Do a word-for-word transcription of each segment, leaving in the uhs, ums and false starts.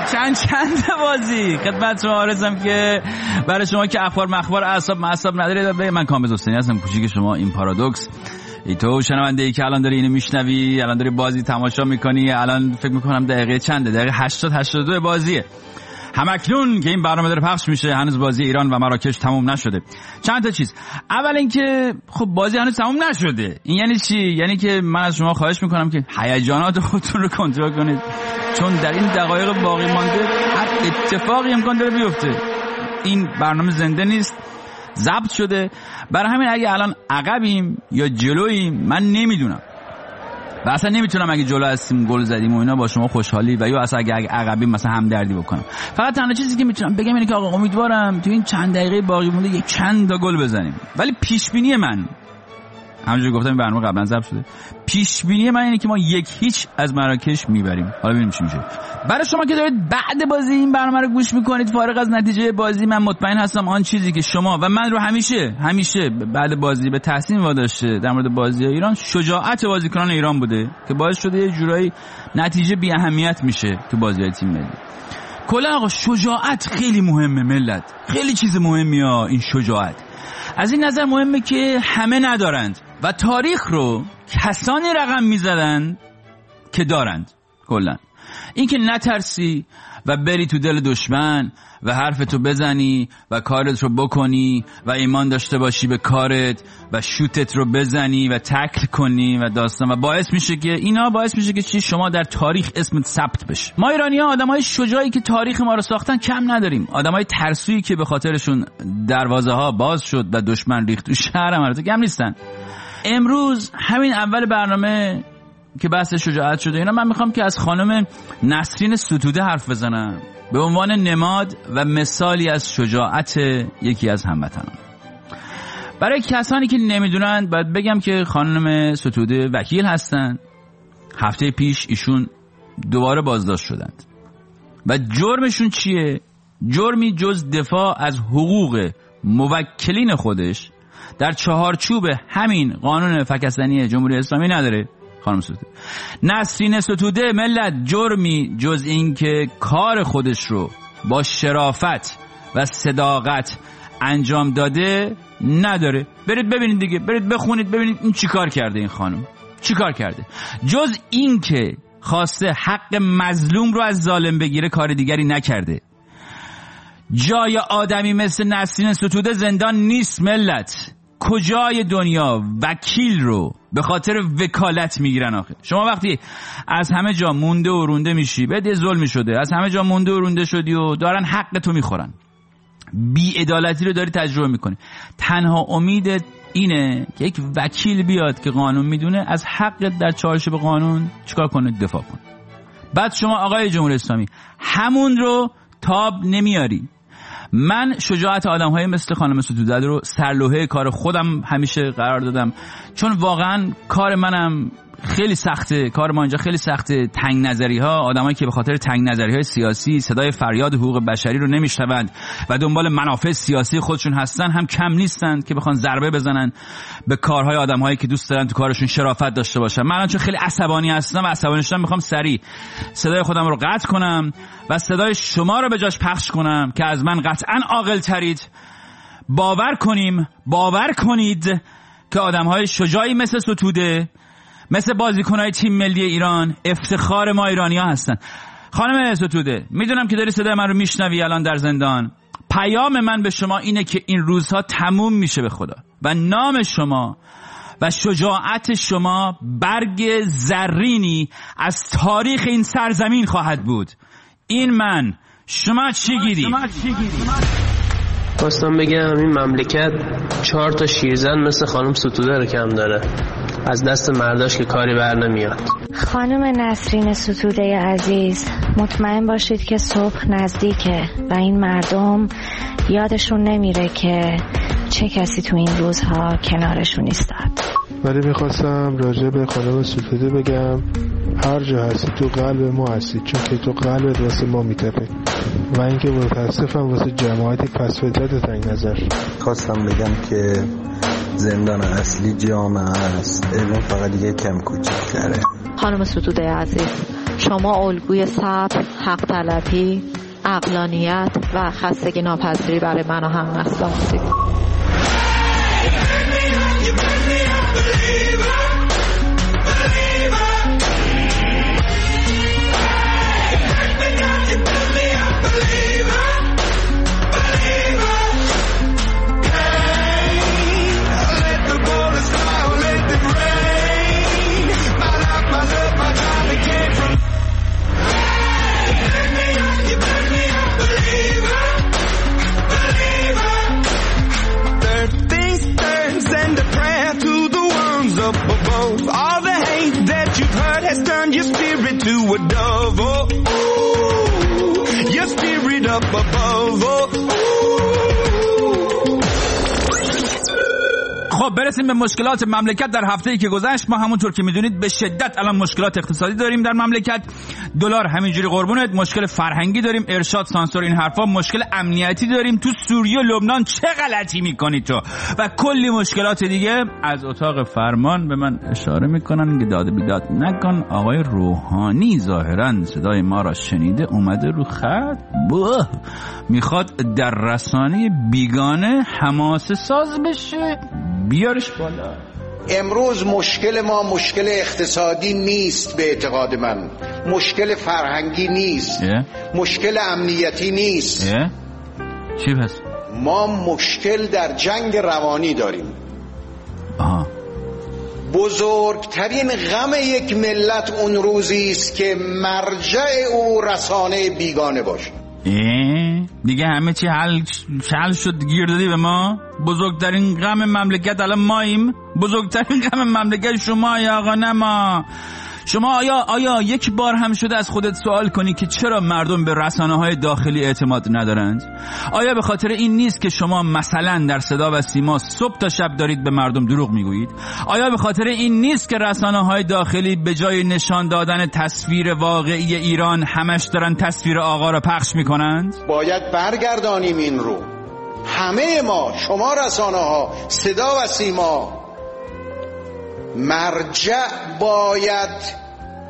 چند چند بازی خدمت شما آرزم که برای شما که اخبار مخبار اعصاب معصب ندارید. من کامل حسینی هستم، کوچیک شما این پارادوکس. ای تو شنونده ای که الان داری اینو میشنوی، الان داری بازی تماشا میکنی، الان فکر میکنم دقیقه چنده، دقیقه هشتاد هشتاد و دو بازیه. همکنون که این برنامه داره پخش میشه هنوز بازی ایران و مراکش تموم نشده. چند تا چیز. اول اینکه خب بازی هنوز تموم نشده. این یعنی چی؟ یعنی که من از شما خواهش میکنم که هیجانات خودتون رو کنترل کنید، چون در این دقایق باقی مانده هر اتفاقی امکان داره بیفته. این برنامه زنده نیست، ضبط شده. برای همین اگه الان عقبیم یا جلوییم من نمیدونم و اصلا نمیتونم اگه جلو هستیم گل زدیم و اینا با شما خوشحالی و یا اصلا اگه عقبیم مثلا همدردی بکنم. فقط تنها چیزی که میتونم بگم اینه که آقا امیدوارم تو این چند دقیقه باقی مونده یک چند تا گل بزنیم. ولی پیش بینی من، همونجوری گفتم این برنامه قبلا ضبط شده، پیش بینی من اینه که ما یک هیچ از مراکش میبریم. حالا ببینیم چی میشه. برای شما که دارید بعد بازی این برنامه رو گوش میکنید فارغ از نتیجه بازی، من مطمئن هستم آن چیزی که شما و من رو همیشه همیشه بعد بازی به تحسین واداشته در مورد بازی ایران، شجاعت بازیکنان ایران بوده که باعث شده یه جورایی نتیجه بی اهمیت میشه تو بازی‌های تیم ملی. کلا آقا شجاعت خیلی مهمه ملت، خیلی چیز مهمیه این شجاعت. از این نظر مهمه که همه ندارند و تاریخ رو کسانی رقم میزدند که دارند. کلا این که نترسی و بری تو دل دشمن و حرفتو بزنی و کارت رو بکنی و ایمان داشته باشی به کارت و شوتت رو بزنی و تکل کنی و داستان، و باعث میشه که اینا باعث میشه که چی شما در تاریخ اسمت ثبت بشه. ما ایرانی‌ها آدمای شجاعی که تاریخ ما رو ساختن کم نداریم. آدمای ترسویی که به خاطرشون دروازه ها باز شد و دشمن ریخت تو شهر ما رو کم نیستن. امروز همین اول برنامه که بحث شجاعت شده اینا، من میخوام که از خانم نسرین ستوده حرف بزنم به عنوان نماد و مثالی از شجاعت یکی از هموطنان. برای کسانی که نمیدونند باید بگم که خانم ستوده وکیل هستن. هفته پیش ایشون دوباره بازداشت شدند و جرمشون چیه؟ جرمی جز دفاع از حقوق موکلین خودش در چهارچوب همین قانون فکستنی جمهوری اسلامی نداره. خانم ستوده نسرین ستوده ملت جرمی جز این که کار خودش رو با شرافت و صداقت انجام داده نداره. برید ببینید دیگه، برید بخونید ببینید این چی کار کرده. این خانم چی کار کرده؟ جز این که خواسته حق مظلوم رو از ظالم بگیره کار دیگری نکرده. جای آدمی مثل نسرین ستوده زندان نیست ملت. کجای دنیا وکیل رو به خاطر وکالت میگیرن آخه؟ شما وقتی از همه جا مونده و رونده میشی، بهت یه ظلمی شده، از همه جا مونده و رونده شدی و دارن حق تو میخورن، بی‌عدالتی رو داری تجربه میکنی، تنها امید اینه که یک وکیل بیاد که قانون میدونه از حقت در چارچوب قانون چیکار کنه، دفاع کنه. بعد شما آقای جمهوری اسلامی همون رو تاب نمیاری. من شجاعت آدم‌های مثل خانم ستوده رو سرلوحه کار خودم همیشه قرار دادم، چون واقعا کار منم خیلی سخته، کار ما اینجا خیلی سخته. تنگ نظری ها، آدمایی که به خاطر تنگ نظری های سیاسی صدای فریاد حقوق بشری رو نمیشنوند و دنبال منافع سیاسی خودشون هستن هم کم نیستن که بخوان ضربه بزنن به کارهای آدمایی که دوست دارن تو کارشون شرافت داشته باشن. من چون خیلی عصبانی هستم و عصبانی شدم میخوام سریع صدای خودم رو قطع کنم و صدای شما رو به جاش پخش کنم که از من قطعاً عاقل ترید. باور کنیم باور کنید که آدم‌های شجاعی مثل ستوده، مثل بازیکن‌های تیم ملی ایران افتخار ما ایرانی‌ها هستن. خانم ستوده میدونم که داری صدای من رو میشنوی الان در زندان. پیام من به شما اینه که این روزها تموم میشه به خدا و نام شما و شجاعت شما برگ زرینی از تاریخ این سرزمین خواهد بود. این من، شما چی گیری؟ خواستم بگم این مملکت چهار تا شیرزن مثل خانم ستوده رو کم داره، از دست مرداش که کاری بر نمیاد. خانم نسرین ستوده عزیز، مطمئن باشید که صبح نزدیکه و این مردم یادشون نمیره که چه کسی تو این روزها کنارشون ایستاد. ولی میخواستم راجع به خانم ستوده بگم هر جا هستی تو قلب ما هستی، چون که تو قلبت واسه ما میتپه و اینکه متاسفم واسه جماعتی پس فطرت تنگ نظر. خواستم بگم که زندان اصلی جامعه است، علم فقط دیگه کم کوچیک‌تره. خانم ستوده عزیز، شما الگوی صبر، حق طلبی، عقلانیت و خستگی ناپذیری برای من و هم نسل هستید. All the hate that you've heard has turned your spirit to a dove. Oh, ooh, your spirit up above. Oh, ooh. خب برسیم به مشکلات مملکت در هفته‌ای که گذشت. ما همونطور که میدونید به شدت الان مشکلات اقتصادی داریم در مملکت. دلار همینجوری قربونت، مشکل فرهنگی داریم، ارشاد، سانسور، این حرفا، مشکل امنیتی داریم. تو سوریه و لبنان چه غلطی میکنی تو و کلی مشکلات دیگه. از اتاق فرمان به من اشاره میکنن که داد بیداد نکن. آقای روحانی ظاهرا صدای ما را شنیده اومده رو خط، بوه میخواد در رسانه بیگانه حماسه ساز بشه. بیارش بالا. امروز مشکل ما مشکل اقتصادی نیست به اعتقاد من، مشکل فرهنگی نیست، yeah. مشکل امنیتی نیست. yeah. چی پس؟ ما مشکل در جنگ روانی داریم. آها. بزرگترین غم یک ملت اون روزی است که مرجع او رسانه بیگانه باشه. دیگه همه چی حل حل شد، گیر دادی به ما. بزرگترین غم مملکت الان ماییم. بزرگترین غم مملکت شما یا آقا، نه ما. شما آیا آیا یک بار هم شده از خودت سوال کنی که چرا مردم به رسانه‌های داخلی اعتماد ندارند؟ آیا به خاطر این نیست که شما مثلا در صدا و سیما صبح تا شب دارید به مردم دروغ میگویید؟ آیا به خاطر این نیست که رسانه‌های داخلی به جای نشان دادن تصویر واقعی ایران همش دارن تصویر آقا را پخش میکنند؟ باید برگردانیم این رو. همه ما، شما رسانه‌ها، صدا و سیما، مرجع باید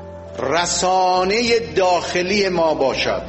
رسانه داخلی ما باشد.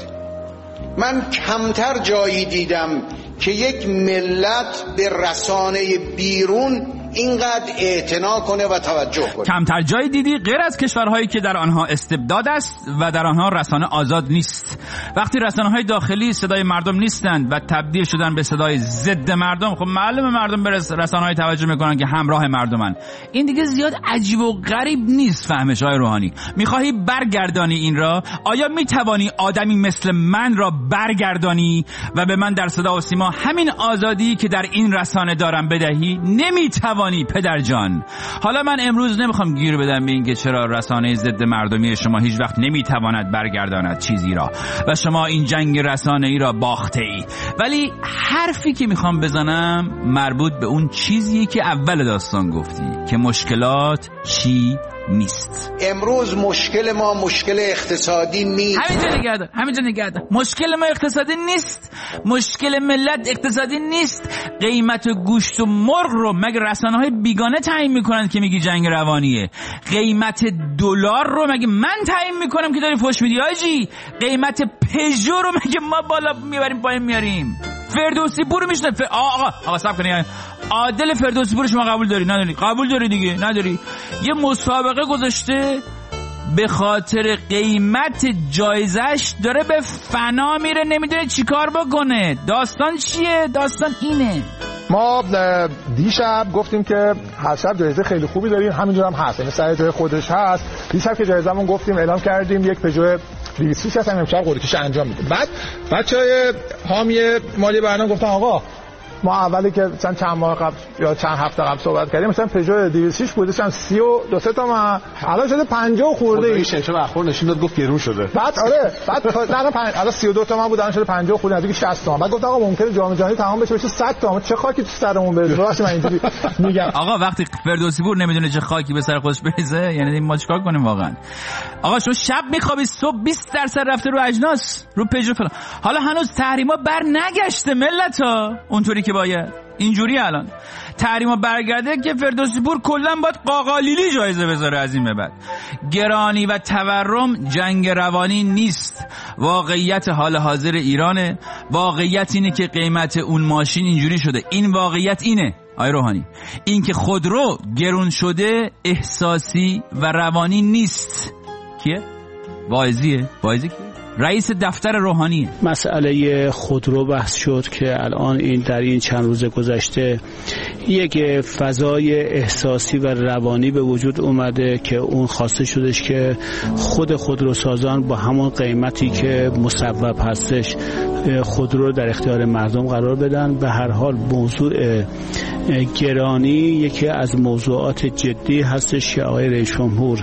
من کمتر جایی دیدم که یک ملت به رسانه بیرون اینقدر اعتنا کنه و توجه کنه. کمتر جایی دیدی غیر از کشورهایی که در آنها استبداد است و در آنها رسانه آزاد نیست. وقتی رسانه‌های داخلی صدای مردم نیستند و تبدیل شدن به صدای ضد مردم، خب معلومه مردم به رسانه‌های توجه میکنن که همراه مردمن. این دیگه زیاد عجیب و غریب نیست. فهمش های روحانی، میخواهی برگردانی این را؟ آیا میتوانی آدمی مثل من را برگردانی و به من در صدا و سیما همین آزادی که در این رسانه دارم بدهی؟ نمیتوانی پدر جان. حالا من امروز نمیخوام گیر بدم به این که چرا رسانه ضد مردمی شما هیچ وقت نمیتواند برگرداند چیزی را و شما این جنگ رسانه‌ای را باخته ای. ولی حرفی که میخوام بزنم مربوط به اون چیزی که اول داستان گفتی که مشکلات چی نیست. امروز مشکل ما مشکل اقتصادی نیست. همینجا نگه دار، همینجا نگه دار. مشکل ما اقتصادی نیست. مشکل ملت اقتصادی نیست. قیمت گوشت و مرغ رو مگه رسانه‌های بیگانه تعیین میکنن که میگی جنگ روانیه؟ قیمت دلار رو مگه من تعیین میکنم که داری فحش میدی آجی؟ قیمت پژو رو مگه ما بالا میبریم پایین میاریم؟ فردوسی پور میشنه ف... آقا آقا صبر کنی. عادل فردوسی پور شما قبول داری نداری؟ قبول داری دیگه نداری. یه مسابقه گذاشته به خاطر قیمت جایزش داره به فنا میره، نمیدونه چی کار بکنه. داستان چیه؟ داستان اینه. ما دیشب گفتیم که هر شب جایزه خیلی خوبی داریم، همینجور هم هست، یعنی سر جای خودش هست. دیشب که جایزمون گفتیم اعلام کردیم یک پژو دویست هست، امشب قرعه‌کشی انجام میدیم. بعد بچهای حامی مالی برنامه گفتن آقا ما اولی که چند چند ماه قبل یا چند هفته قبل صحبت کردیم مثلا پژو دویست و شش بودش هم سی و دو سه تا ما الان شده پنجاه خورده ای. شش اخر نشون داد گفت گرون شده. بعد آره بعد نه پنج الان سی و دو تا ما بود الان شده پنجاه خورده نزدیک شصت تا. بعد گفت آقا ممکنه جام جهانی تمام بشه بشه صد تا. چه خاکی تو سرمون بریزه؟ واسه من اینجوری میگم آقا وقتی فردوسی پور نمیدونه چه خاکی به سر خودش بریزه یعنی ما چیکار کنیم واقعا؟ آقا شما شب میخوابی صبح بیست درصد رفته رو اجناس رو پژو فلان. حالا هنوز تحریما بر نگشته ملتا اونطوری که باید. اینجوری الان تحریما برگرده که فردوسی پور کلا باید قاقالیلی جایزه بذاره از این به بعد. گرانی و تورم جنگ روانی نیست، واقعیت حال حاضر ایرانه. واقعیت اینه که قیمت اون ماشین اینجوری شده. این واقعیت اینه آقای روحانی، این که خودرو گرون شده احساسی و روانی نیست. کیه؟ واعظیه. واعظی کیه؟ رئیس دفتر روحانی. مسئله خودرو بحث شد که الان این در این چند روز گذشته یک فضای احساسی و روانی به وجود اومده که اون خواسته شدش که خود خودروسازان با همون قیمتی که مصوب هستش خودرو در اختیار مردم قرار بدن. به هر حال موضوع گرانی یکی از موضوعات جدی هستش که آقای رئیس جمهور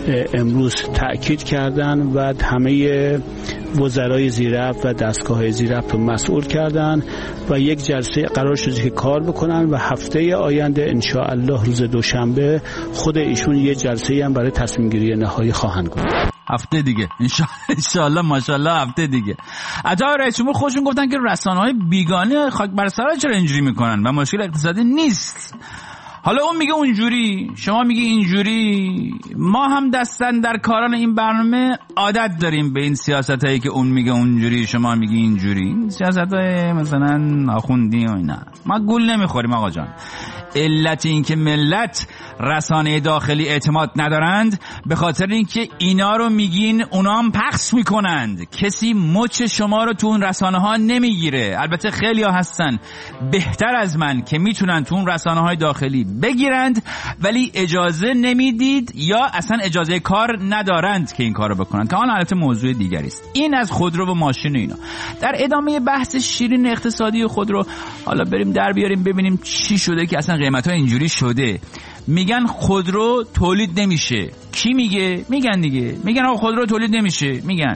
امروز تأکید کردن و همه وزرای زیرربط و دستگاه زیرربط رو مسئول کردن و یک جلسه قرار شده که کار بکنن و هفته آینده ان شاء الله روز دوشنبه خود ایشون یه جلسه هم برای تصمیم گیری نهایی خواهند گذاشت. هفته دیگه ان شاء الله ماشاءالله هفته دیگه. حتی رئیس جمهور خودشون گفتن که رسانه‌های بیگانه خاک بر سرها چرا اینجوری میکنن و مشکل اقتصادی نیست. حالا اون میگه اونجوری، شما میگه اینجوری. ما هم دستن در کاران این برنامه عادت داریم به این سیاستایی که اون میگه اونجوری شما میگه اینجوری. سیاستای مثلا آخوندی و اینا ما گول نمیخوریم آقا جان. علت این که ملت رسانه داخلی اعتماد ندارند به خاطر اینکه اینا رو میگین اونا هم پخش میکنند. کسی مچ شما رو تو اون رسانه ها نمیگیره. البته خیلی ها هستن بهتر از من که میتونن تو اون رسانه های داخلی بگیرند ولی اجازه نمیدید یا اصلا اجازه کار ندارند که این کارو بکنن که آن البته موضوع دیگری است. این از خودرو و ماشین و اینا. در ادامه بحث شیرین اقتصادی خودرو حالا بریم در بیاریم ببینیم چی شده که اصلا قیمت ها اینجوری شده. میگن خودرو تولید نمیشه. کی میگه؟ میگن دیگه. میگن آقا خودرو تولید نمیشه. میگن.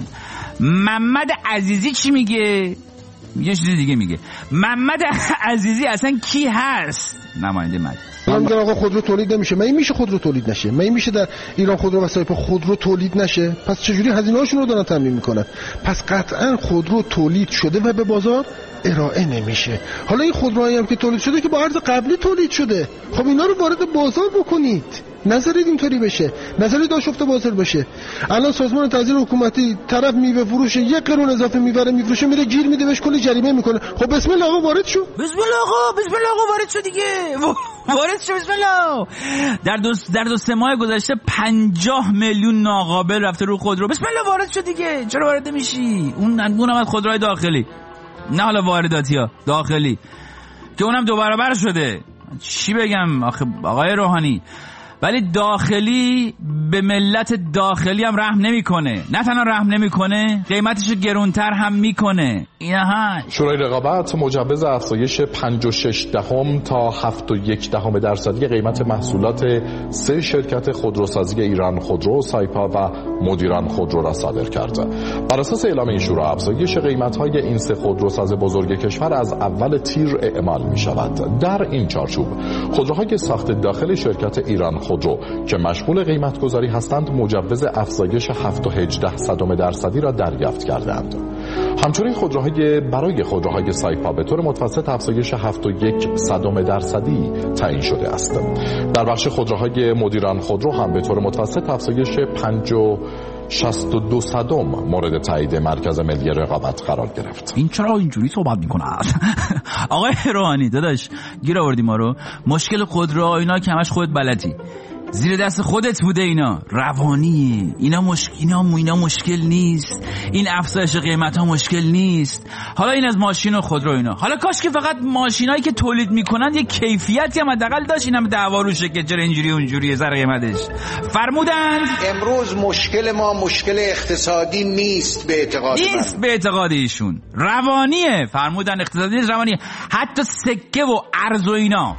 محمد عزیزی چی میگه؟ یه چیز دیگه میگه. محمد عزیزی اصلا کی هست؟ نماینده مجلس. من میگم آقا خودرو تولید نمیشه. من این میشه خودرو تولید نشه. من این میشه در ایران خودرو و سایپا خودرو تولید نشه. پس چجوری هزینه‌هاشون رو دارن تامین میکنن؟ پس قطعا خودرو تولید شده و به بازار ارائه نمیشه. حالا این خودروهایی هم که تولید شده که با عرض قبلی تولید شده، خب اینا رو وارد بازار بکنید. نذارید اینطوری بشه. نذارید آشفته بازار بشه. الان سازمان تحصیل حکومتی طرف میوه فروش یک قرون اضافه میبره میفروشه میره گیر میده بهش کلی جریمه میکنه. خب بسم الله آقا وارد شو. بسم الله آقا بسم الله آقا وارد شو دیگه. وارد شو بسم الله. در دو در دو سه ماه گذشته پنجاه میلیون ناقابل رفته رو خودرو. بسم الله وارد شو دیگه. چرا وارد نمیشی؟ اون اونم از خودروهای داخلی. نه حالا وارداتی ها داخلی که اونم دو برابر شده. چی بگم آخه آقای روحانی؟ ولی داخلی به ملت داخلی هم رحم نمیکنه. نه تنها رحم نمیکنه قیمتش گرونتر هم میکنه. اینا ها. شورای رقابت مجوز افزایش پنج و شش دهم تا هفت و یک دهم درصدی قیمت محصولات سه شرکت خودروسازی ایران خودرو، سایپا و مدیران خودرو را صادر کرده. بر اساس اعلام این شورا افزایش قیمت‌های این سه خودروساز بزرگ کشور از اول تیر اعمال می‌شود. در این چارچوب خودروهای ساخت داخل شرکت ایران خودرو که مشمول قیمت گذاری هستند مجوز افزایش هفت و هجده صدم درصدی را دریافت کردند. همچنین خودروهای برای خودروهای سایپا به طور متوسط افزایش هفت و یک صدم درصدی تعیین شده است. در بخش خودروهای مدیران خودرو هم به طور متوسط افزایش پنج و شصت و دو صدم مورد تایید مرکز ملی رقابت قرار گرفت. این چرا اینجوری صحبت میکنه؟ آقای روحانی داداش گیر آوردی ما رو. مشکل خودرو اینا که همش خودت بلدی، زیر دست خودت بوده. اینا روانیه. اینا مشکل اینا, اینا مشکل نیست. این افزایش قیمت ها مشکل نیست. حالا این از ماشین و خودرو اینا. حالا کاش که فقط ماشینایی که تولید میکنن یه کیفیتی هم حداقل داشت. اینم دعوا روشه که چرا اینجوری اونجوریه زر قیمتش. فرمودند امروز مشکل ما مشکل اقتصادی نیست به اعتقاد من. نیست به اعتقاد ایشون. روانیه. فرمودن اقتصادی نیست، روانیه. حتی سکه و ارز و اینا.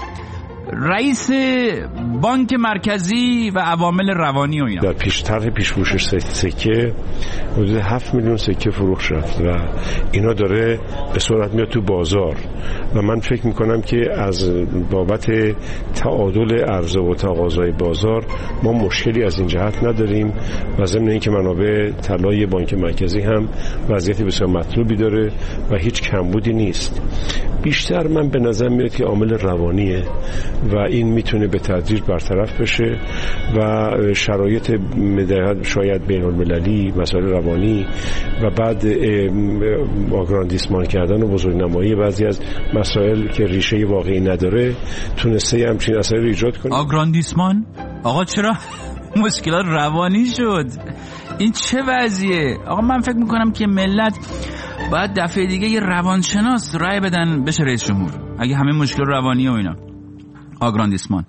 رئیس بانک مرکزی و عوامل روانی و اینا در پیش طرح پیش فروش سکه حدود هفت میلیون سکه فروخت رفت و اینا داره به سرعت میاد تو بازار و من فکر میکنم که از بابت تعادل عرضه و تقاضای بازار ما مشکلی از این جهت نداریم و ضمن اینکه منابع طلای بانک مرکزی هم وضعیت بسیار مطلوبی داره و هیچ کمبودی نیست. بیشتر من به نظر میاد که عامل روانیه و این میتونه به تدریج برطرف بشه و شرایط شاید بین المللی، مسائل روانی و بعد آگراندیسمان کردن و بزرگنمایی بعضی از مسائل که ریشه واقعی نداره تونسته همچین اثری رو ایجاد کنه. آگراندیسمان؟ آقا چرا مشکلات روانی شد؟ این چه وضعیه؟ آقا من فکر میکنم که ملت باید دفعه دیگه یه روانشناس رای بدن بشه رئیس جمهور اگه همه مشکل روانی و اینا. آگراندیسمان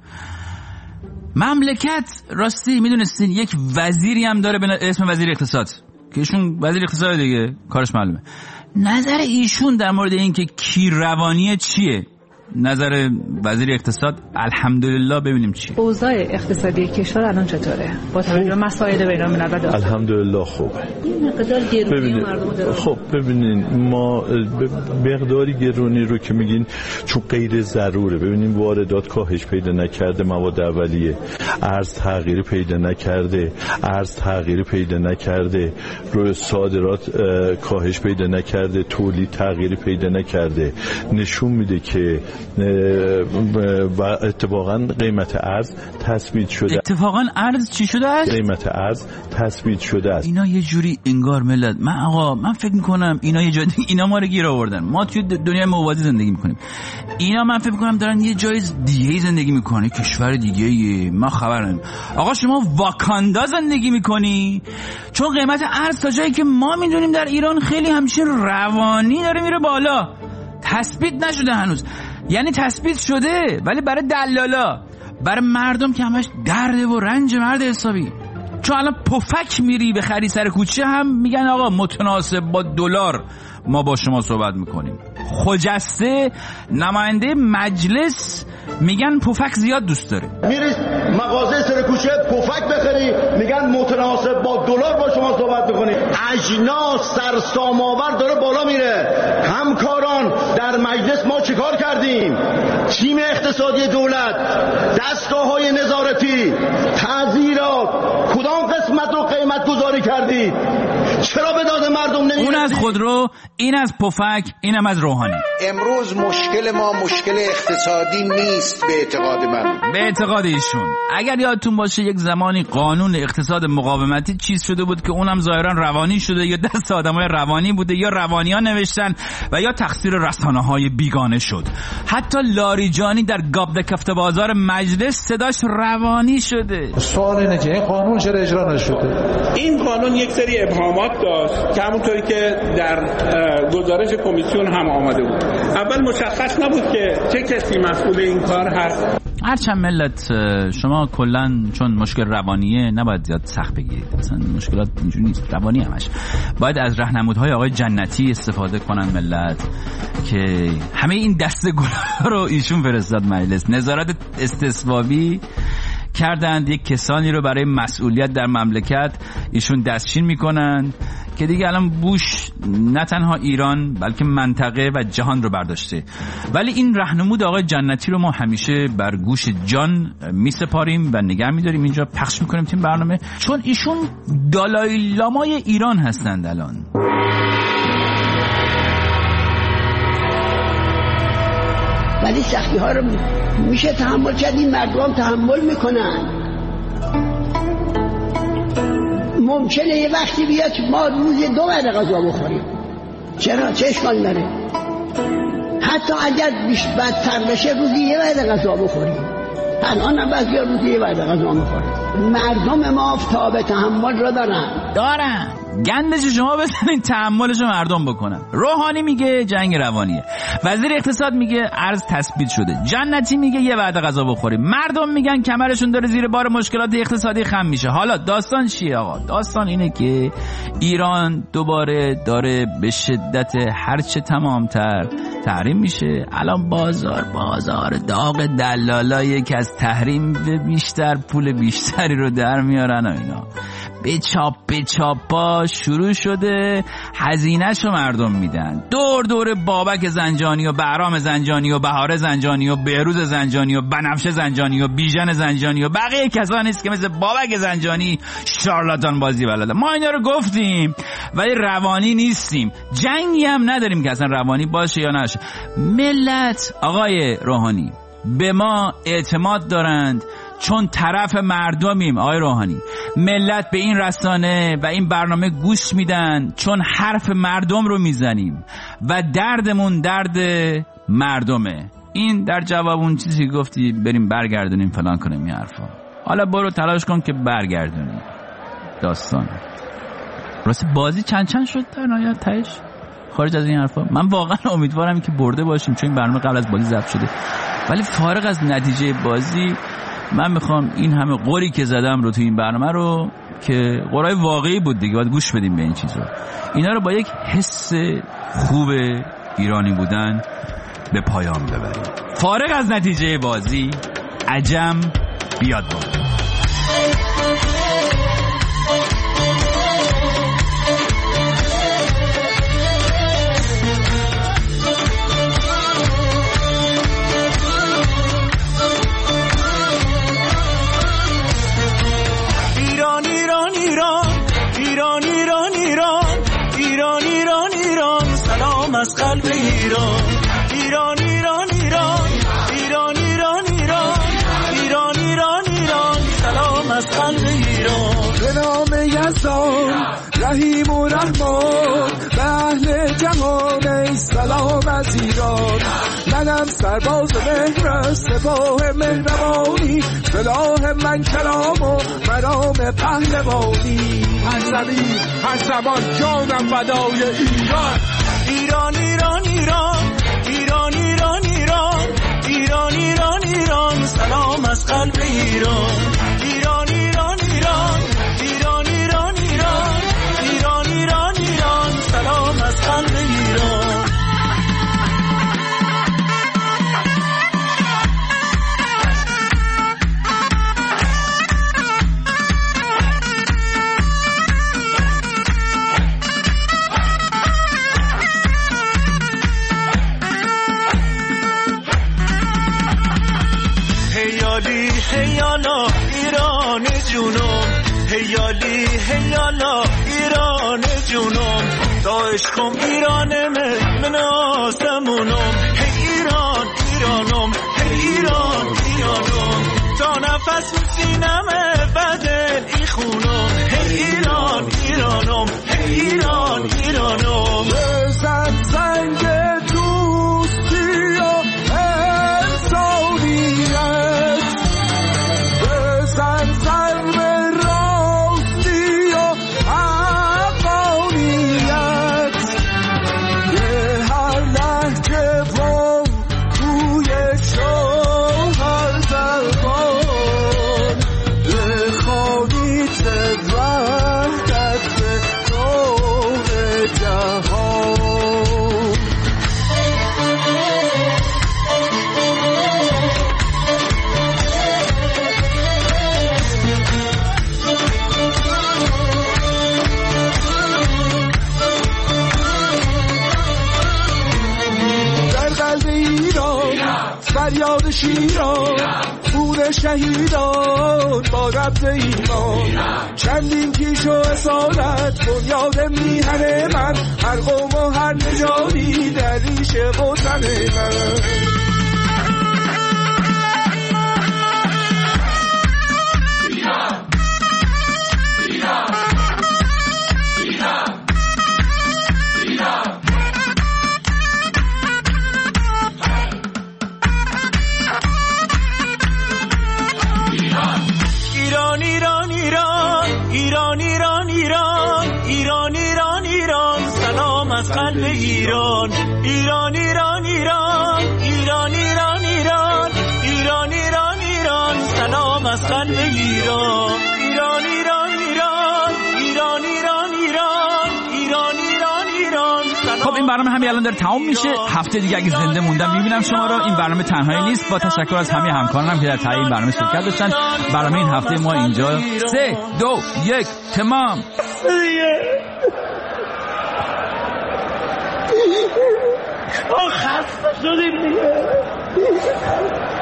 مملکت راستی میدونستین یک وزیری هم داره به اسم وزیر اقتصاد که ایشون وزیر اقتصاد دیگه، کارش معلومه. نظر ایشون در مورد این که کی روانیه چیه؟ نظر وزیر اقتصاد الحمدلله ببینیم چی. اوضاع اقتصادی کشور الان چطوره؟ با توجه به مسائل بین‌المللی الحمدلله خوب. این مقدار گرونی مردم داره. خب ببینین ما مقداری گرونی رو که میگین چون غیر ضروره، ببینین واردات کاهش پیدا نکرده، مواد اولیه، ارز تغییر پیدا نکرده، ارز تغییر پیدا نکرده، روی صادرات کاهش پیدا نکرده، تولید تغییر پیدا نکرده، نشون میده که و اتفاقا قیمت ارز تثبیت شده. اتفاقا ارز چی شده است؟ قیمت ارز تثبیت شده است. اینا یه جوری انگار ملت، من آقا من فکر میکنم اینا یه جای اینا ما رو گیر آوردن. ما توی دنیای موازی زندگی میکنیم، اینا من فکر میکنم دارن یه جای دیگه زندگی میکنه، کشور دیگه، ما خبر نداریم. آقا شما واکاندا زندگی میکنی؟ چون قیمت ارز تا جایی که ما میدونیم در ایران خیلی همچین روانی داره میره بالا، تثبیت نشده هنوز. یعنی تثبیت شده ولی برای دلالا، برای مردم که همش درد و رنج مرد حسابی. چون الان پفک میری به خرید سر کوچه هم میگن آقا متناسب با دلار ما با شما صحبت میکنیم. خجسته نماینده مجلس میگن پفک زیاد دوست داره. میری مغازه سر کوچه پفک بخری میگن متناسب با دلار با شما صحبت میکنیم. اجناس سرسام‌آور داره بالا میره. همکاران در مجلس ما چیکار کردیم؟ تیم اقتصادی دولت، دستگاه‌های نظارتی، تعزیرات، کدام قسمت رو قیمت گذاری کردید؟ چرا به داد مردم نمیرسید؟ اون از خودرو، این از پفک، اینم از روحانی. امروز مشکل ما مشکل اقتصادی نیست به اعتقاد من. به اعتقاد ایشون. اگر یادتون باشه یک زمانی قانون اقتصاد مقاومتی چیز شده بود که اونم ظاهرا روانی شده، یا دست آدمای روانی بوده یا روانی‌ها نوشتن و یا تقصیر رسانه‌های بیگانه شد. حتی لاریجانی در گابد کفت بازار مجلس صداش روانی شده. سوال اینه که این قانون چرا اجرا نشده؟ این قانون یک سری ابهامات داشت که همونطوری که در گزارش کمیسیون هم آمده بود. اول مشخص نبود که چه کسی مسئول این کار هست. هرچند ملت شما کلن چون مشکل روانیه نباید زیاد سخت بگیرید، اصلا مشکلات اینجوری نیست، روانی همش. باید از راهنمودهای آقای جنتی استفاده کنن ملت که همه این دسته گلا رو ایشون فرستاد مجلس. نظارت استصوابی کردند، یک کسانی رو برای مسئولیت در مملکت ایشون دستچین میکنند که دیگه الان بوش نه تنها ایران بلکه منطقه و جهان رو برداشته. ولی این راهنمود آقای جنتی رو ما همیشه بر گوش جان میسپاریم و نگه میداریم، اینجا پخش میکنیم تیم برنامه، چون ایشون دالای لامای ایران هستند الان. ولی سختی ها رو میشه تحمل کرد، این مردم تحمل میکنن. ممکنه یه وقتی بیاد ما روزی دو وعده غذا بخوریم، چرا؟ چه اشکال داره؟ حتی اگر بیش بدتر بشه روزی یه وعده غذا بخوریم. الان هم بعضی روزی یه وعده غذا میخوریم. مردم ما تاب تحمل رو دارن دارن گندش شما بزنین تحملش مردم بکنن. روحانی میگه جنگ روانیه، وزیر اقتصاد میگه ارز تثبیت شده، جنتی میگه یه وعده غذا بخوریم، مردم میگن کمرشون داره زیر بار مشکلات اقتصادی خم میشه. حالا داستان چیه آقا؟ داستان اینه که ایران دوباره داره به شدت هرچه تمامتر تحریم میشه. الان بازار بازار داغ دلالایی که از تحریم بیشتر پول بیشتری رو در میارن و اینا. بچاپ بچاپا شروع شده، هزینه‌شو مردم میدن، دور دور بابک زنجانی و بهرام زنجانی و بهار زنجانی و بهروز زنجانی و بنفشه زنجانی و بیژن زنجانی و بقیه کسانی نیست که مثل بابک زنجانی شارلاتان بازی بلده. ما اینا رو گفتیم ولی روانی نیستیم، جنگی هم نداریم که اصلا روانی باشه یا نشه. ملت آقای روحانی به ما اعتماد دارند چون طرف مردمیم. آقای روحانی، ملت به این رسانه و این برنامه گوش میدن چون حرف مردم رو میزنیم و دردمون درد مردمه. این در جواب اون چیزی که گفتی بریم برگردونیم فلان کنیم این حرفا. حالا برو تلاش کن که برگردونیم داستان. راستی بازی چند چند شد در نهایت تهش خارج از این حرفا؟ من واقعا امیدوارم که برده باشیم چون این برنامه قبل از بازی ضبط شده، ولی فارغ از نتیجه بازی من میخوام این همه قوری که زدم رو تو این برنامه رو که قرای واقعی بود دیگه، باید گوش بدیم به این چیزا، اینا رو با یک حس خوب ایرانی بودن به پایان ببریم. فارغ از نتیجه بازی عجم بیاد بود. از قلب ایران، ایران ایران ایران، ایران ایران ایران، ایران ایران ایران، سلام از قلب ایران. به نام یزدان رحیم و رحمان، به اهل جهان ای سلام از ایران. منم سرباز مهر سپاه مهربانی، سلاح من کلام و مرام پهلوانی. هر زمین هر زمان جانم فدای ایران. ایران ایران ایران، ایران ایران ایران، ایران ایران ایران، سلام از قلب ایران. ایران ایران ایران، ایران ایران ایران، ایران ایران ایران، سلام از قلب ایران. هیالا ایران جونم، هیالی هیالا ایران جونم، تا عشقم ایرانمه من آسمونم. هی ایران ایرانم، هی ایران ایرانم، تا نفس سینمه بدل ای خونم. هی ایران ایرانم، هی ایران ایرانم. بزن زنگ دوستی و انسانیت، بزن ضرب راستی و حقانیت، به هر لحظه و توی شوهر زبان بخوانید وحدت کون جهان. فریاد شیران، خون شهیدان با ربط ایمان، چندین کیش و اصالت بنیاد میهن من، هر قوم و هر نژادی در ریش وطن من. از قلب ایران. ایران ایران ایران، ایران ایران ایران، ایران ایران ایران، سلام از قلب ایران. ایران ایران ایران، ایران ایران ایران، ایران ایران ایران، سلام. خب این برنامه همین الان داره تمام میشه. هفته دیگه اگه زنده موندم میبینم شما رو. این برنامه تنهایی نیست. با تشکر از همه همکارانم که در تهیه این برنامه شرکت داشتن. برنامه این هفته ما اینجا سه دو یک تمام. خسته شدیم دیگه.